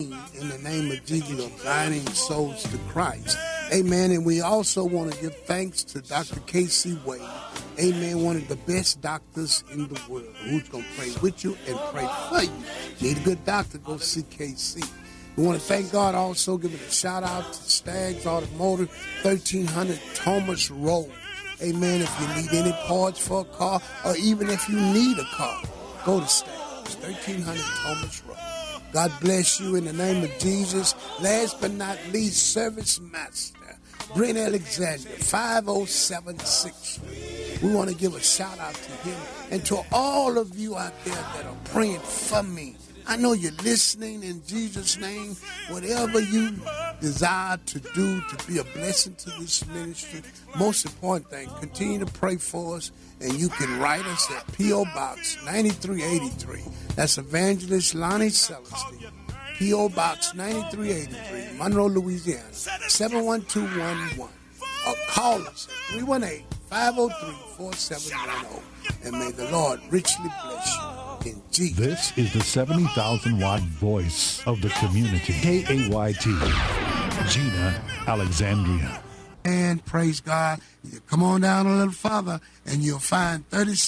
in the name of Jesus of guiding souls to Christ. Amen. And we also want to give thanks to Dr. K.C. Wade. Amen. One of the best doctors in the world who's going to pray with you and pray for you. Need a good doctor, go see K.C. We want to thank God also, giving a shout out to Staggs Automotive, 1300 Thomas Road. Amen. If you need any parts for a car or even if you need a car, go to Staggs, 1300 Thomas Road. God bless you in the name of Jesus. Last but not least, Service Master, Brent Alexander, 5076. We want to give a shout out to him and to all of you out there that are praying for me. I know you're listening in Jesus' name. Whatever you desire to do to be a blessing to this ministry, most important thing, continue to pray for us, and you can write us at P.O. Box 9383. That's Evangelist Lonnie Celestine. P.O. Box 9383, Monroe, Louisiana, 71211. Or call us at 318-503-4710. And may the Lord richly bless you. In Jesus. This is the 70,000 watt voice of the community. KAYT, Gina, Alexandria. And praise God. You come on down a little further and you'll find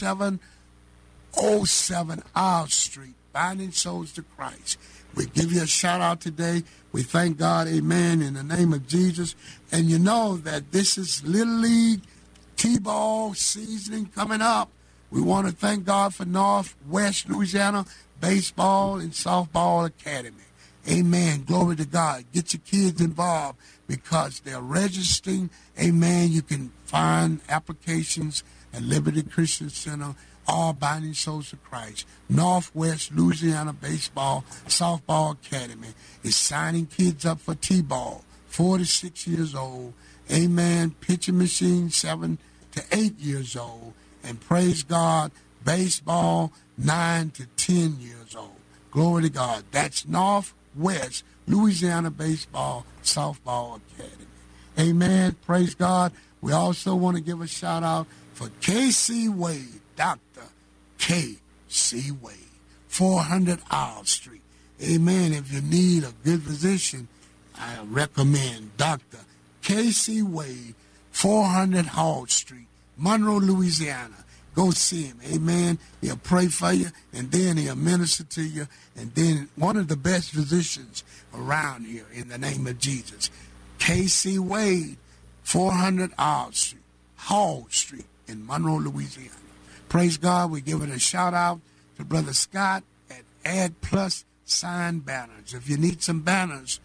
3707 Isle Street, Binding Souls to Christ. We give you a shout out today. We thank God, amen, in the name of Jesus. And you know that this is Little League T-ball season coming up. We want to thank God for Northwest Louisiana Baseball and Softball Academy. Amen. Glory to God. Get your kids involved because they're registering. Amen. You can find applications at Liberty Christian Center, all Binding Souls to Christ. Northwest Louisiana Baseball Softball Academy is signing kids up for T-ball, 4 to 6 years old. Amen. Pitching machine, 7 to 8 years old. And praise God, baseball, 9 to 10 years old. Glory to God. That's Northwest Louisiana Baseball Softball Academy. Amen. Praise God. We also want to give a shout out for K.C. Wade, Dr. K.C. Wade, 400 Isle Street. Amen. If you need a good physician, I recommend Dr. K.C. Wade, 400 Hall Street, Monroe, Louisiana. Go see him. Amen. He'll pray for you, and then he'll minister to you, and then one of the best physicians around here in the name of Jesus. K.C. Wade, 400 Hall Street in Monroe, Louisiana. Praise God. We're giving a shout out to Brother Scott at Add Plus Sign Banners. If you need some banners,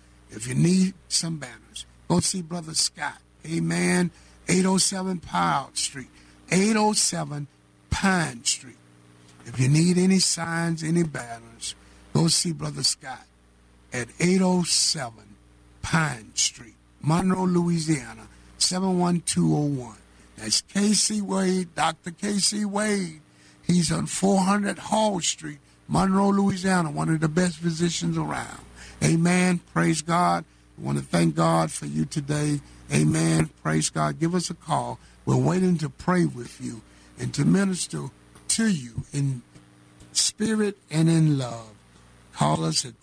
go see Brother Scott. Amen. 807 Pine Street. 807 Pine Street. If you need any signs, any banners, go see Brother Scott at 807 Pine Street, Monroe, Louisiana, 71201. That's K.C. Wade, Dr. K.C. Wade. He's on 400 Hall Street, Monroe, Louisiana, one of the best physicians around. Amen. Praise God. We want to thank God for you today. Amen. Praise God. Give us a call. We're waiting to pray with you and to minister to you in spirit and in love. Call us at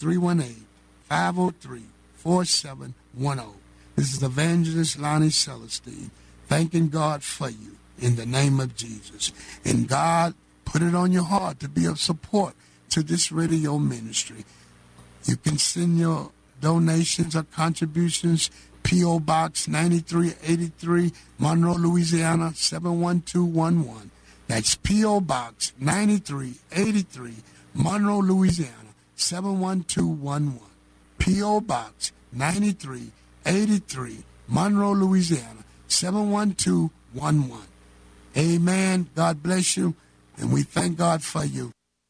318-503-4710. This is Evangelist Lonnie Celestine, thanking God for you in the name of Jesus. And God put it on your heart to be of support to this radio ministry. You can send your donations or contributions, P.O. Box 9383, Monroe, Louisiana, 71211. That's P.O. Box 9383, Monroe, Louisiana, 71211. P.O. Box 9383, Monroe, Louisiana, 71211. Amen. God bless you, and we thank God for you.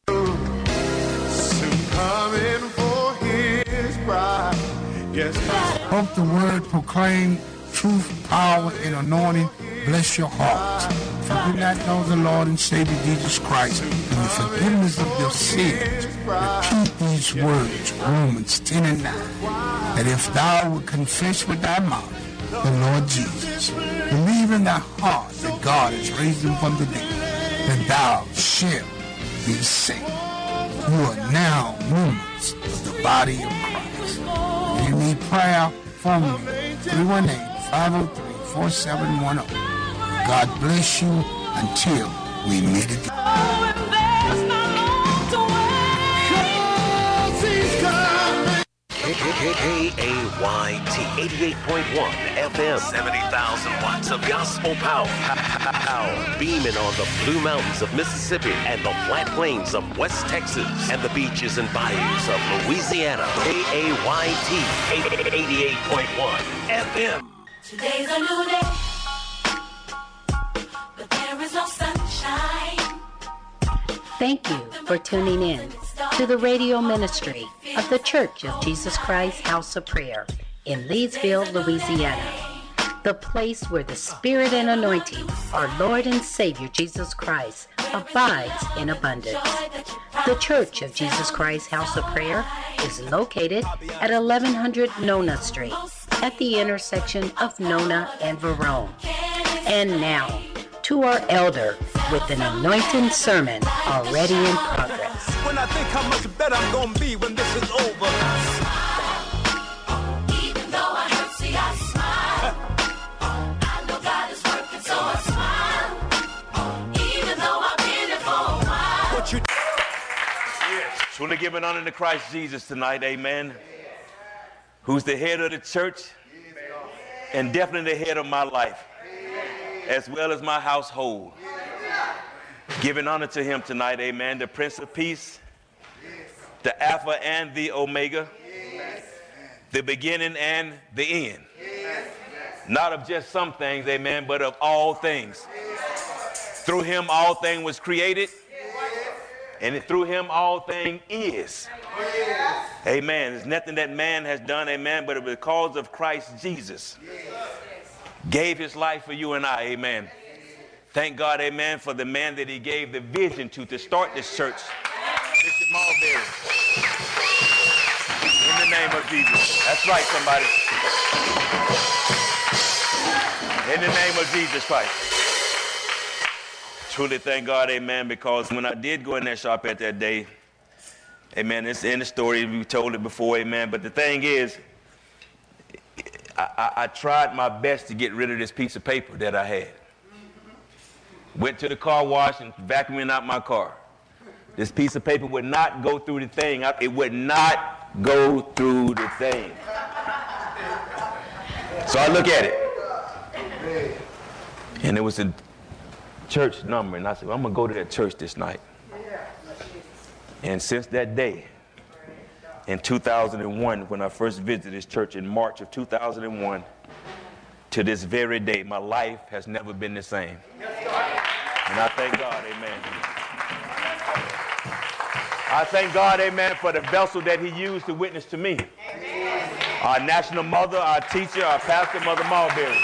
Soon coming for his bride. Yes. Hope the word proclaim truth, power, and anointing bless your heart. If you do not know the Lord and Savior Jesus Christ and the forgiveness of your sins, repeat these words, Romans 10 and 9, that if thou wilt confess with thy mouth the Lord Jesus, believe in thy heart that God has raised him from the dead, then thou shalt be saved. You are now members of the body of Christ. If you need prayer, phone me 318-503-4710. God bless you until we meet again. KAYT 88.1 FM, 70,000 watts of gospel power. Beaming on the Blue Mountains of Mississippi and the flat plains of West Texas and the beaches and bayous of Louisiana. KAYT 88.1 FM. Today's a new day, but there is no sunshine. Thank you for tuning in to the radio ministry of the Church of Jesus Christ House of Prayer in Leesville, Louisiana, the place where the Spirit and anointing, our Lord and Savior Jesus Christ, abides in abundance. The Church of Jesus Christ House of Prayer is located at 1100 Nona Street at the intersection of Nona and Verone. And now, to our elder with an anointing sermon already in progress. When I think how much better I'm gonna be when this is over. Even though I hurt, see I smile. I know God is working, so I smile. Even though I've been here for a while. What you Yes, truly giving honor to Christ Jesus tonight, amen. Who's the head of the church and definitely the head of my life, as well as my household. Giving honor to him tonight, amen. The Prince of Peace, the Alpha and the Omega, the beginning and the end. Not of just some things, amen, but of all things. Through him all thing was created, and through him all thing is. Amen. There's nothing that man has done, amen, but because of Christ Jesus. Gave his life for you and I, amen. Thank God, amen, for the man that he gave the vision to start this church, Bishop Marbury. In the name of Jesus. That's right, somebody. In the name of Jesus Christ. Truly thank God, amen, because when I did go in that shop at that day, amen, it's in the story, we told it before, amen, but the thing is, I tried my best to get rid of this piece of paper that I had. Went to the car wash and vacuuming out my car. This piece of paper would not go through the thing. It would not go through the thing. So I look at it. And it was a church number. And I said, well, I'm going to go to that church this night. And since that day, in 2001, when I first visited this church in March of 2001, to this very day, my life has never been the same. And I thank God, amen. I thank God, amen, for the vessel that he used to witness to me. Our national mother, our teacher, our pastor, Mother Marbury.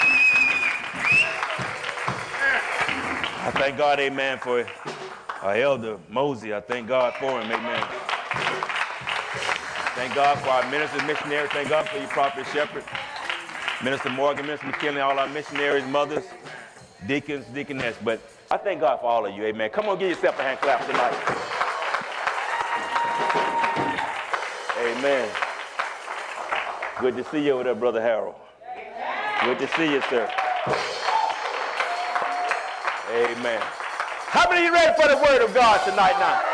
I thank God, amen, for our elder, Mosey. I thank God for him, amen. Thank God for our ministers, missionaries. Thank God for you, Prophet Shepherd, Minister Morgan, Minister McKinley, all our missionaries, mothers, deacons, deaconess. But I thank God for all of you, amen. Come on, give yourself a hand clap tonight. Amen. Good to see you over there, Brother Harold. Good to see you, sir. Amen. How many of you ready for the word of God tonight now?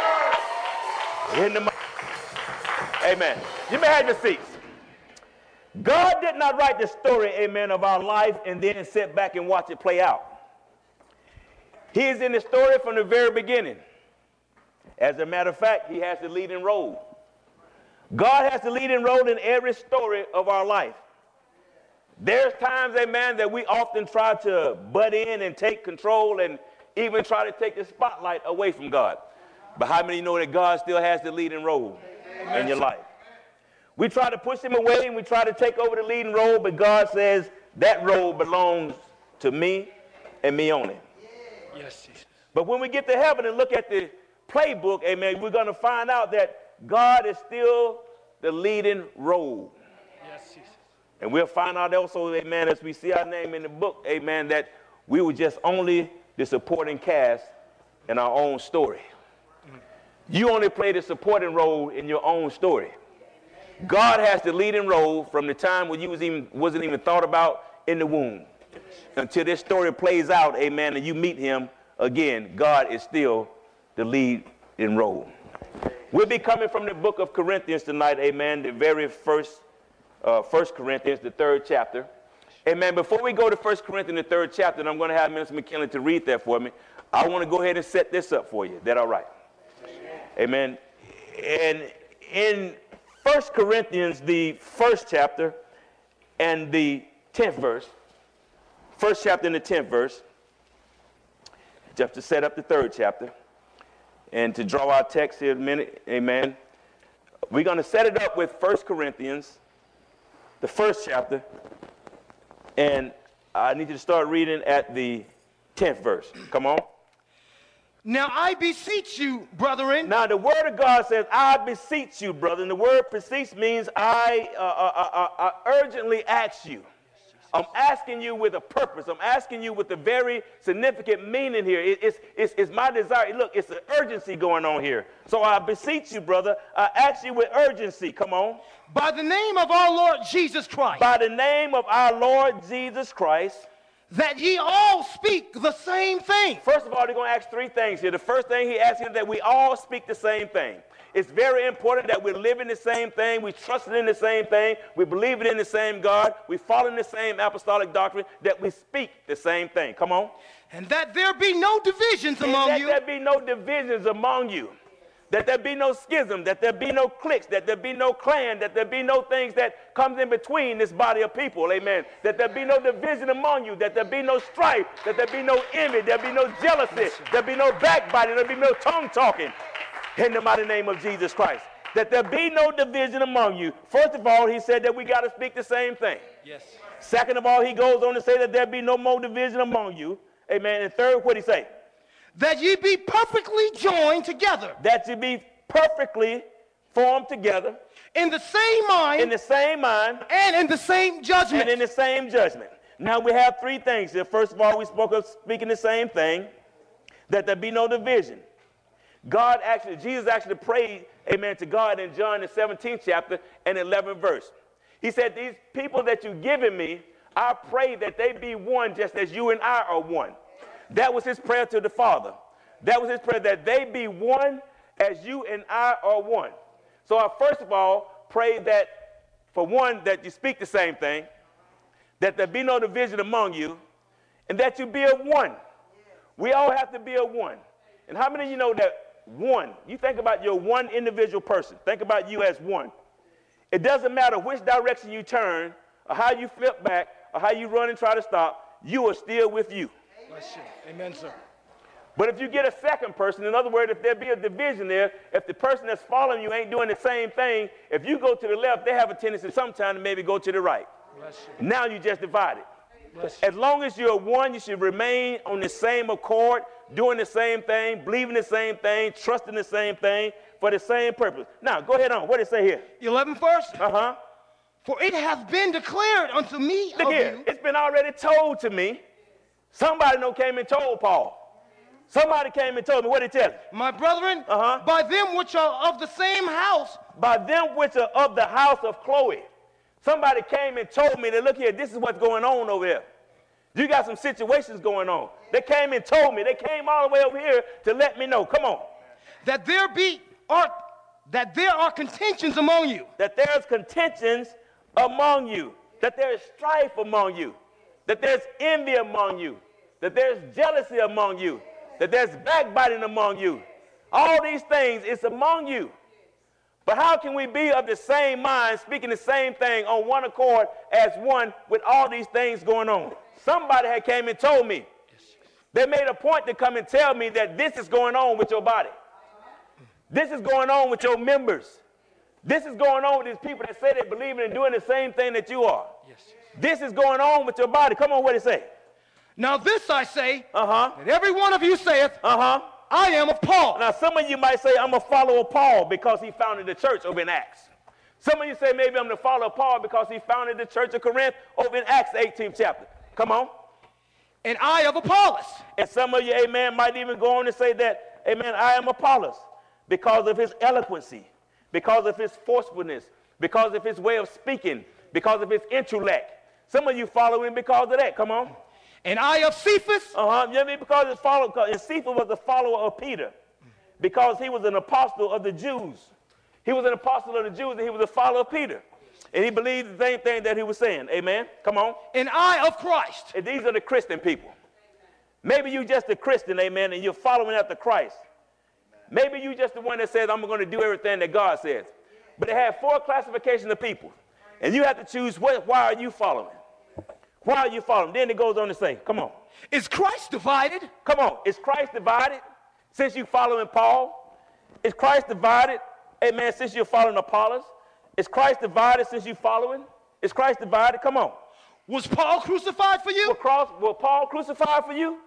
Amen. You may have your seats. God did not write the story, amen, of our life and then sit back and watch it play out. He is in the story from the very beginning. As a matter of fact, he has the leading role. God has the leading role in every story of our life. There's times, amen, that we often try to butt in and take control and even try to take the spotlight away from God. But how many know that God still has the leading role in your life? We try to push him away and we try to take over the leading role, but God says that role belongs to me and me only. Yes, Jesus. But when we get to heaven and look at the playbook, amen, we're going to find out that God is still the leading role. Yes, Jesus. And we'll find out also, amen, as we see our name in the book, amen, that we were just only the supporting cast in our own story. You only play the supporting role in your own story. God has the leading role from the time when you wasn't even thought about in the womb. Until this story plays out, amen, and you meet him again, God is still the lead in role. We'll be coming from the book of Corinthians tonight, amen, the very first 1 Corinthians, the 3rd chapter. Amen. Before we go to 1 Corinthians, the 3rd chapter, and I'm going to have Minister McKinley to read that for me, I want to go ahead and set this up for you. Is that all right? Amen. And in 1 Corinthians, the 1st chapter and the 10th verse, 1st chapter and the 10th verse, just to set up the 3rd chapter, and to draw our text here in a minute, amen, we're going to set it up with 1 Corinthians, the 1st chapter, and I need you to start reading at the 10th verse. Come on. Now I beseech you, brethren. Now the word of God says, I beseech you, brother. And the word beseech means I urgently ask you. I'm asking you with a purpose. I'm asking you with a very significant meaning here. It's my desire. Look, it's an urgency going on here. So I beseech you, brother. I ask you with urgency. Come on. By the name of our Lord Jesus Christ. By the name of our Lord Jesus Christ. That ye all speak the same thing. First of all, they're going to ask 3 things here. The first thing he asks is that we all speak the same thing. It's very important that we're living the same thing, we trust in the same thing, we believe in the same God, we follow the same apostolic doctrine, that we speak the same thing. Come on. And that there be no divisions among you. That there be no divisions among you. That there be no schism, that there be no cliques, that there be no clan, that there be no things that comes in between this body of people, amen. That there be no division among you, that there be no strife, that there be no envy, there be no jealousy, there be no backbiting, there be no tongue talking. In the mighty name of Jesus Christ. That there be no division among you. First of all, he said that we got to speak the same thing. Yes. Second of all, he goes on to say that there be no more division among you. Amen. And third, what did he say? That ye be perfectly joined together. That ye be perfectly formed together. In the same mind. In the same mind. And in the same judgment. And in the same judgment. Now we have 3 things here. First of all, we spoke of speaking the same thing. That there be no division. Jesus actually prayed, amen, to God in John the 17th chapter and 11th verse. He said, these people that you've given me, I pray that they be one just as you and I are one. That was his prayer to the Father. That was his prayer, that they be one as you and I are one. So I first of all pray that, for one, that you speak the same thing, that there be no division among you, and that you be a one. We all have to be a one. And how many of you know that one, you think about your one individual person. Think about you as one. It doesn't matter which direction you turn, or how you flip back, or how you run and try to stop, you are still with you. Bless you. Amen, sir. But if you get a second person, in other words, if there be a division there, if the person that's following you ain't doing the same thing, if you go to the left, they have a tendency sometimes to maybe go to the right. Bless you. Now you just divided. Bless you. As long as you're one, you should remain on the same accord, doing the same thing, believing the same thing, trusting the same thing for the same purpose. Now, go ahead on. What does it say here? 11th verse. Uh-huh. For it hath been declared unto me Look of here. you. It's been already told to me. Somebody came and told Paul. Somebody came and told me. What did he tell you? My brethren, Uh-huh. by them which are of the same house. By them which are of the house of Chloe. Somebody came and told me that, look here, this is what's going on over here. You got some situations going on. They came and told me. They came all the way over here to let me know. Come on. That there are contentions among you. That there's contentions among you. That there's strife among you. That there's envy among you. That there's jealousy among you. That there's backbiting among you. All these things, it's among you. But how can we be of the same mind, speaking the same thing on one accord as one with all these things going on? Somebody had came and told me. They made a point to come and tell me that this is going on with your body. This is going on with your members. This is going on with these people that say they believe in and doing the same thing that you are. Yes. This is going on with your body. Come on, what did it say? Now this I say, Uh-huh. that every one of you saith, Uh-huh. I am of Paul. Now, some of you might say, I'm a follower of Paul because he founded the church over in Acts. Some of you say, maybe I'm the follower of Paul because he founded the church of Corinth over in Acts 18th chapter. Come on. And I of Apollos. And some of you, amen, might even go on and say that, amen, I am Apollos because of his eloquency, because of his forcefulness, because of his way of speaking, because of his intellect. Some of you follow him because of that. Come on. And I of Cephas. You know, because Cephas was a follower of Peter, because he was an apostle of the Jews. He was an apostle of the Jews, and he was a follower of Peter. And he believed the same thing that he was saying. Amen. Come on. And I of Christ. And these are the Christian people. Maybe you just a Christian, amen, and you're following after Christ. Maybe you just the one that says, I'm going to do everything that God says. But they have 4 classifications of people. And you have to choose, why are you following? Why are you following? Then it goes on to say, come on. Is Christ divided? Come on. Is Christ divided since you're following Paul? Is Christ divided, amen, since you're following Apollos? Is Christ divided since you're following? Is Christ divided? Come on. Was Paul crucified for you? Was Paul crucified for you?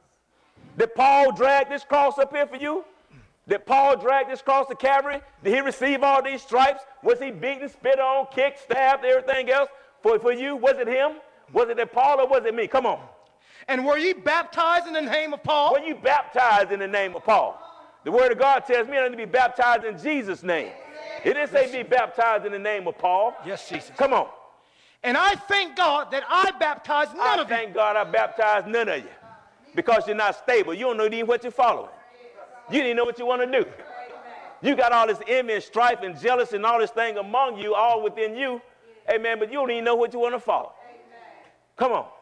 Did Paul drag this cross up here for you? Did Paul drag this cross to Calvary? Did he receive all these stripes? Was he beaten, spit on, kicked, stabbed, everything else for you? Was it him? Was it Paul or was it me? Come on. And were ye baptized in the name of Paul? Were you baptized in the name of Paul? The word of God tells me I need to be baptized in Jesus' name. It didn't say be baptized in the name of Paul. Yes, Jesus. Come on. And I thank God that I baptized none of you. Thank God I baptized none of you. Because you're not stable. You don't know even what you're following. You didn't know what you want to do. You got all this envy and strife and jealousy and all this thing among you, all within you. Amen. But you don't even know what you want to follow. Come on.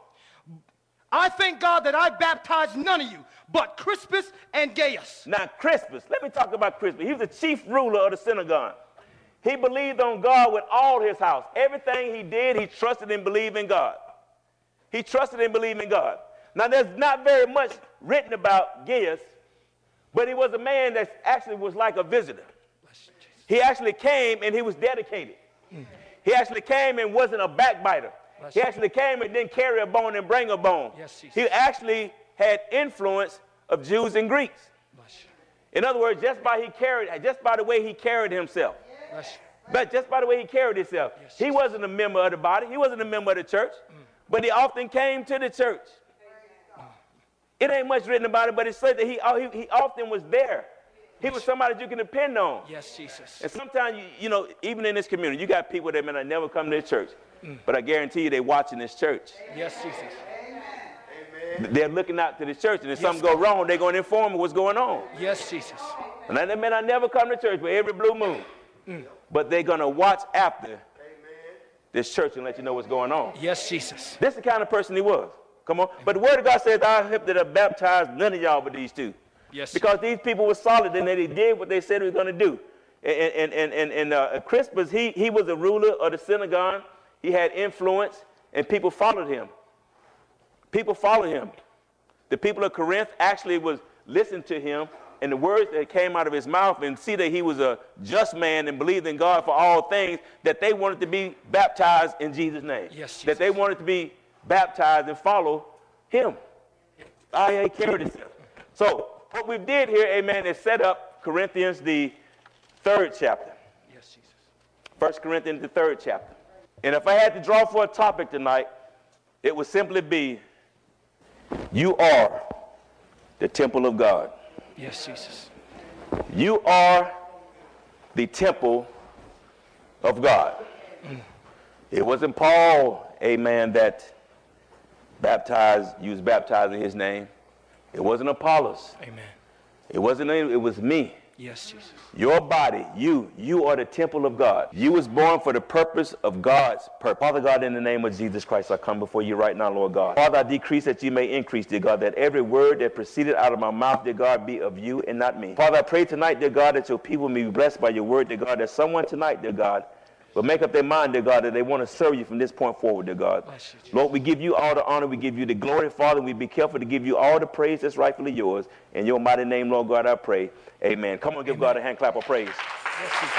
I thank God that I baptized none of you, but Crispus and Gaius. Now, Crispus, let me talk about Crispus. He was the chief ruler of the synagogue. He believed on God with all his house. Everything he did, he trusted and believed in God. He trusted and believed in God. Now, there's not very much written about Gaius, but he was a man that actually was like a visitor. He actually came and he was dedicated. He actually came and wasn't a backbiter. He actually came and didn't carry a bone and bring a bone. He actually had influence of Jews and Greeks. In other words, just by the way he carried himself. But just by the way he carried himself. He wasn't a member of the body. He wasn't a member of the church. But he often came to the church. It ain't much written about it, but it said that he often was there. He was somebody that you can depend on. Yes, Jesus. And sometimes, you know, even in this community, you got people that may not never come to the church. But I guarantee you they're watching this church. Yes, Jesus. They're looking out to the church, and if something go wrong, they're going to inform them what's going on. Yes, Jesus. And they may not never come to church, but every blue moon. But they're going to watch after this church and let you know what's going on. Yes, Jesus. This is the kind of person he was. Come on. But the word of God says, I hope that I baptized none of y'all but these two. Yes. Because these people were solid and they did what they said they were going to do. And Crispus, he was a ruler of the synagogue. He had influence, and people followed him. People followed him. The people of Corinth actually was listening to him, and the words that came out of his mouth, and see that he was a just man and believed in God for all things, that they wanted to be baptized in Jesus' name. Yes, Jesus. That they wanted to be baptized and follow him. I carried himself. So what we did here, amen, is set up Corinthians, the 3rd chapter. Yes, Jesus. 1 Corinthians, the 3rd chapter. And if I had to draw for a topic tonight, it would simply be, you are the temple of God. Yes, Jesus. You are the temple of God. It wasn't Paul, amen, that was baptized in his name. It wasn't Apollos. Amen. It was me. Yes, Jesus. Your body, you are the temple of God. You was born for the purpose of God's purpose. Father God, in the name of Jesus Christ, I come before you right now, Lord God. Father, I decrease that you may increase, dear God, that every word that proceeded out of my mouth, dear God, be of you and not me. Father, I pray tonight, dear God, that your people may be blessed by your word, dear God, that someone tonight, dear God, will make up their mind, dear God, that they want to serve you from this point forward, dear God. Lord, we give you all the honor. We give you the glory, Father. We be careful to give you all the praise that's rightfully yours. In your mighty name, Lord God, I pray. Amen. Come on, give God a hand clap of praise. Yes, Jesus.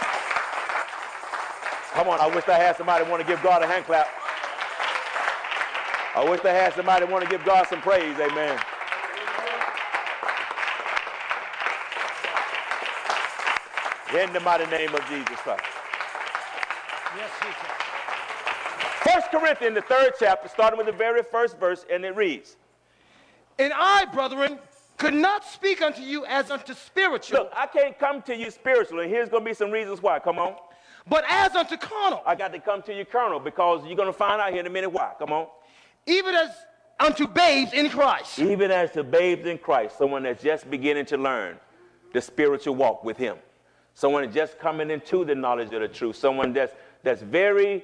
Come on, I wish I had somebody want to give God a hand clap. I wish I had somebody want to give God some praise. Amen. In the mighty name of Jesus Christ. Yes, Jesus. 1 Corinthians, the 3rd chapter, starting with the very first verse, and it reads. And I, brethren, could not speak unto you as unto spiritual. Look, I can't come to you spiritually, and here's going to be some reasons why. Come on. But as unto carnal, I got to come to you carnal because you're going to find out here in a minute why. Come on. even as unto babes in Christ. Even as to babes in Christ, someone that's just beginning to learn the spiritual walk with him. Someone that's just coming into the knowledge of the truth. Someone that's very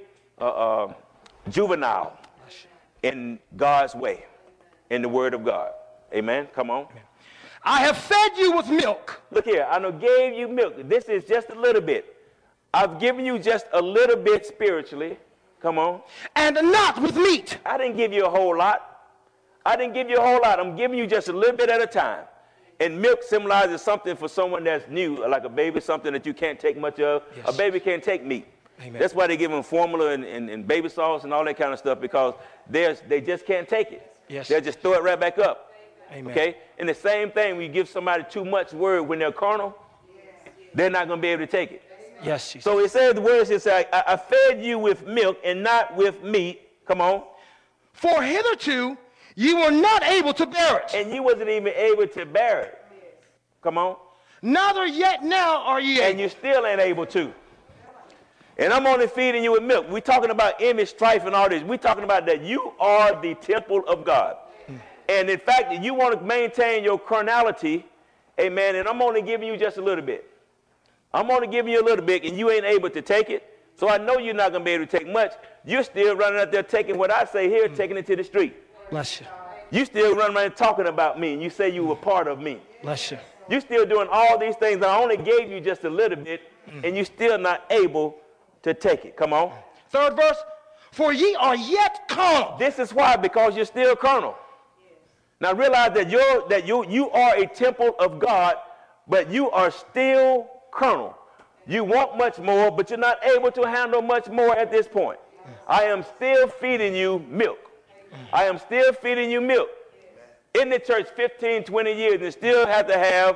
juvenile in God's way, in the word of God. Amen. Come on. Amen. I have fed you with milk. Look here, I know gave you milk. This is just a little bit. I've given you just a little bit spiritually. Come on. And not with meat. I didn't give you a whole lot. I didn't give you a whole lot. I'm giving you just a little bit at a time. And milk symbolizes something for someone that's new, like a baby, something that you can't take much of. Yes. A baby can't take meat. Amen. That's why they give them formula and baby sauce and all that kind of stuff, because they just can't take it. Yes. They'll just throw it right back up. Amen. Okay? And the same thing, when you give somebody too much word when they're carnal, they're not going to be able to take it. Yes, Jesus. So it says, the word says, I fed you with milk and not with meat. Come on. For hitherto you were not able to bear it. And you wasn't even able to bear it. Come on. Neither yet now are ye able. And you still ain't able to. And I'm only feeding you with milk. We're talking about image, strife, and all this. We're talking about that you are the temple of God. And in fact, you want to maintain your carnality, amen, and I'm only giving you just a little bit. I'm only giving you a little bit, and you ain't able to take it. So I know you're not going to be able to take much. You're still running out there taking what I say here, taking it to the street. Bless you. You still running around talking about me, and you say you were part of me. Bless you. You're still doing all these things. I only gave you just a little bit, and you're still not able to take it. Come on. Third verse. For ye are yet carnal. This is why, because you're still carnal. Now realize that you are a temple of God, but you are still carnal. You want much more, but you're not able to handle much more at this point. I am still feeding you milk. I am still feeding you milk. In the church 15, 20 years, and still have to have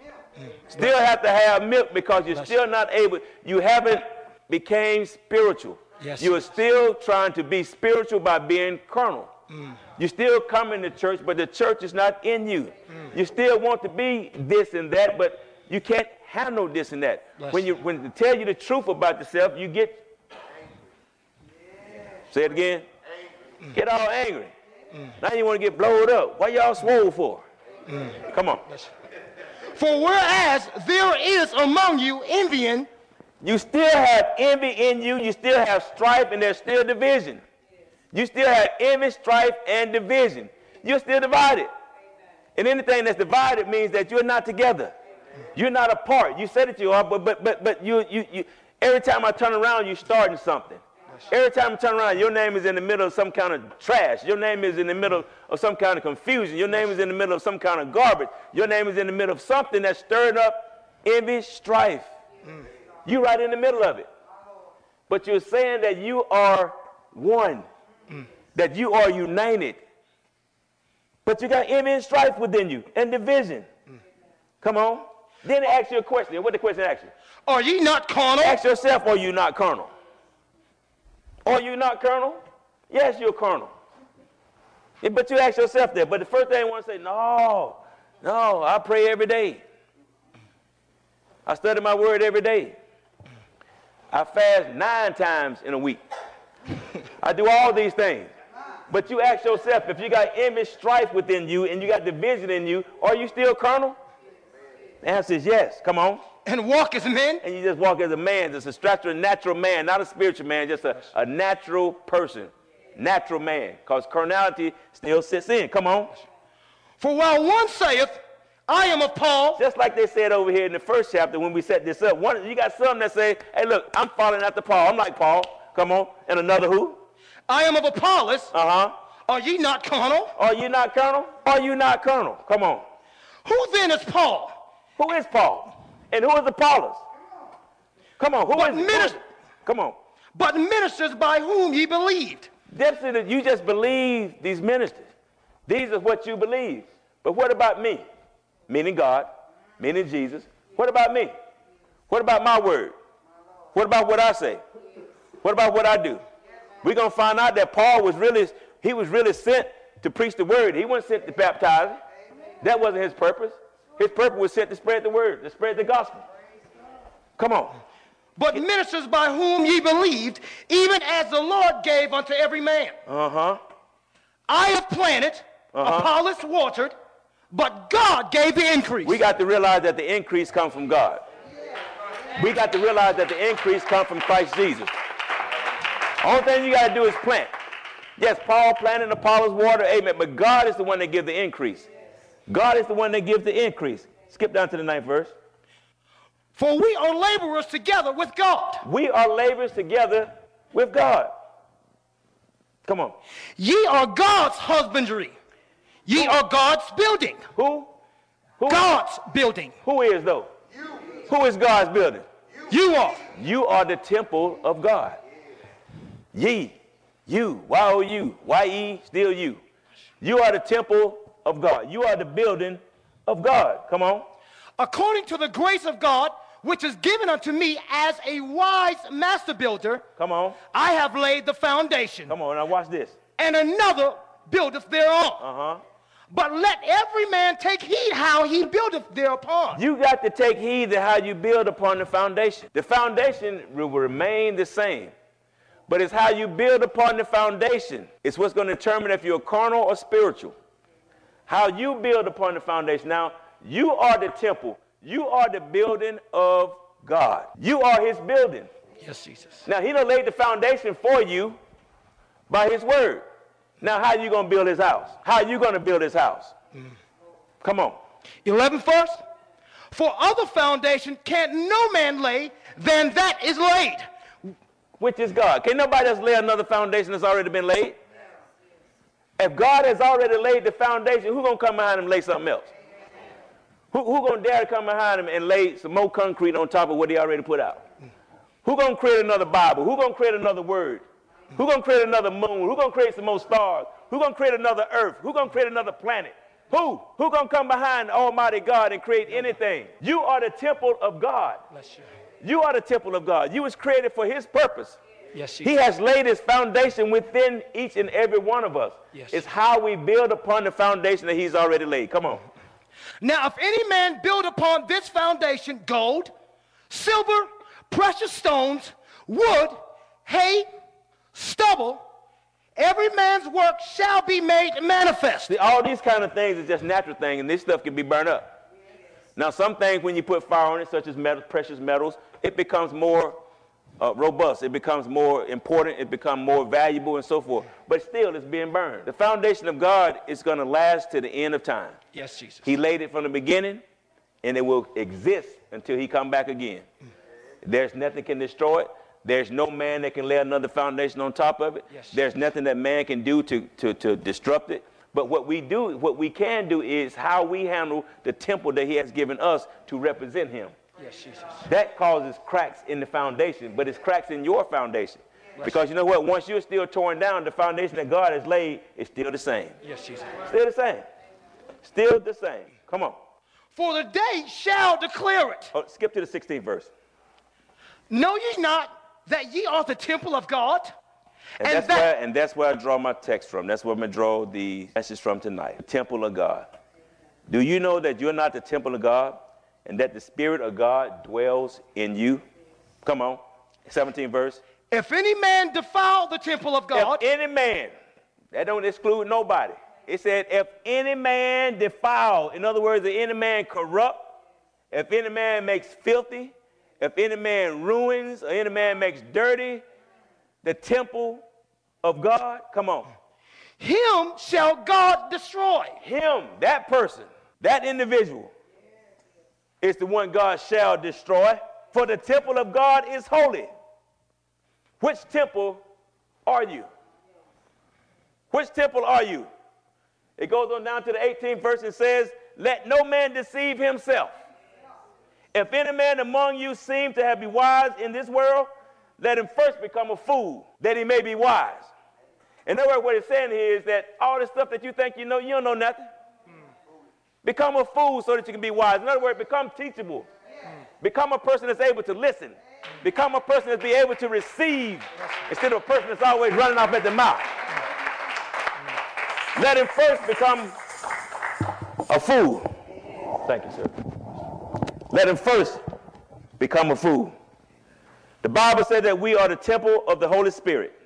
milk because you're still not able. You haven't became spiritual. Yes. You are still trying to be spiritual by being carnal. You still coming to church, but the church is not in you. You still want to be this and that, but you can't handle this and that. When to tell you the truth about yourself, you get, say it again, get all angry. Now you want to get blowed up. Why y'all swole for? Come on. For whereas there is among you envying, you still have envy in you, you still have strife, and there's still division. You still have envy, strife, and division. You're still divided. And anything that's divided means that you're not together. You're not apart. You said that you are, but you every time I turn around, you're starting something. Every time I turn around, your name is in the middle of some kind of trash. Your name is in the middle of some kind of confusion. Your name is in the middle of some kind of garbage. Your name is in the middle of something that's stirred up envy, strife. You're right in the middle of it. But you're saying that you are one, that you are united. But you got envy and strife within you and division. Come on. Then they ask you a question. What the question asks you? Are ye not carnal? Ask yourself, are you not carnal? Are you not carnal? Yes, you're carnal. Yeah, but you ask yourself that. But the first thing you want to say, no, I pray every day. I study my word every day. I fast 9 times in a week. I do all these things. But you ask yourself, if you got envy, strife within you, and you got division in you, are you still carnal? The answer is yes. Come on. And walk as men? And you just walk as a man, just a structural, natural man, not a spiritual man, just a natural person, natural man, because carnality still sits in. Come on. For while one saith, I am of Paul. Just like they said over here in the first chapter when we set this up. You got some that say, hey, look, I'm following after Paul. I'm like Paul. Come on. And another who? I am of Apollos. Uh-huh. Are ye not carnal? Are you not carnal? Are you not carnal? Come on. Who then is Paul? Who is Paul? And who is Apollos? Come on. Come on. But ministers by whom ye believed. You just believe these ministers. These are what you believe. But what about me? Meaning God, meaning Jesus. What about me? What about my word? What about what I say? What about what I do? We're going to find out that Paul was really sent to preach the word. He wasn't sent to baptize. That wasn't his purpose. His purpose was sent to spread the word, to spread the gospel. Come on. but ministers by whom ye believed, even as the Lord gave unto every man. I have planted, Apollos watered, but God gave the increase. We got to realize that the increase comes from God. We got to realize that the increase comes from Christ Jesus. Only thing you got to do is plant. Yes, Paul planted, Apollos watered, amen, but God is the one that gives the increase. God is the one that gives the increase. Skip down to the 9th verse. For we are laborers together with God. We are laborers together with God. Come on. Ye are God's husbandry. Ye are God's building. Who? God's building. Who is though? You. Who is God's building? You are. You are the temple of God. Ye. You. Y-O-U. Y-E, still you. You are the temple of God. You are the building of God. Come on. According to the grace of God, which is given unto me as a wise master builder. Come on. I have laid the foundation. Come on, now watch this. And another buildeth thereon. But let every man take heed how he buildeth thereupon. You got to take heed to how you build upon the foundation. The foundation will remain the same. But it's how you build upon the foundation. It's what's going to determine if you're carnal or spiritual. How you build upon the foundation. Now, you are the temple. You are the building of God. You are his building. Yes, Jesus. Now, he done laid the foundation for you by his word. Now, how are you going to build his house? How are you going to build his house? Come on. 11th verse. For other foundation can no man lay than that is laid. Which is God. Can nobody else lay another foundation that's already been laid? If God has already laid the foundation, who's going to come behind him and lay something else? Who going to dare to come behind him and lay some more concrete on top of what he already put out? Who going to create another Bible? Who going to create another word? Who going to create another moon? Who going to create some more stars? Who going to create another earth? Who going to create another planet? Who? Who going to come behind Almighty God and create anything? You are the temple of God. Bless you. You are the temple of God. You was created for his purpose. Yes, he has laid his foundation within each and every one of us. Yes, it's how we build upon the foundation that he's already laid. Come on. Now, if any man build upon this foundation gold, silver, precious stones, wood, hay, stubble, every man's work shall be made manifest. See, all these kind of things is just natural things, and this stuff can be burned up. Now, some things, when you put fire on it, such as metals, precious metals, it becomes more robust. It becomes more important. It becomes more valuable and so forth. But still, it's being burned. The foundation of God is going to last to the end of time. Yes, Jesus. He laid it from the beginning, and it will exist until he come back again. There's nothing can destroy it. There's no man that can lay another foundation on top of it. Yes, there's nothing that man can do to disrupt it. But what we can do is how we handle the temple that he has given us to represent him. Yes, Jesus. That causes cracks in the foundation, but it's cracks in your foundation. Because you know what? Once you're still torn down, the foundation that God has laid is still the same. Yes, Jesus. Still the same. Still the same. Come on. For the day shall declare it. Oh, skip to the 16th verse. Know ye not that ye are the temple of God? And that's where I draw my text from. That's where I'm going to draw the message from tonight. The temple of God. Do you know that you're not the temple of God and that the Spirit of God dwells in you? Come on. 17th verse. If any man defile the temple of God. If any man. That don't exclude nobody. It said, if any man defile. In other words, if any man corrupt. If any man makes filthy. If any man ruins or any man makes dirty the temple of God, come on. Him shall God destroy. Him, that person, that individual is the one God shall destroy. For the temple of God is holy. Which temple are you? Which temple are you? It goes on down to the 18th verse and says, let no man deceive himself. If any man among you seem to have been wise in this world, let him first become a fool, that he may be wise. In other words, what it's saying here is that all the stuff that you think you know, you don't know nothing. Become a fool so that you can be wise. In other words, become teachable. Become a person that's able to listen. Become a person that's be able to receive instead of a person that's always running off at the mouth. Let him first become a fool. Thank you, sir. Let him first become a fool. The Bible said that we are the temple of the Holy Spirit.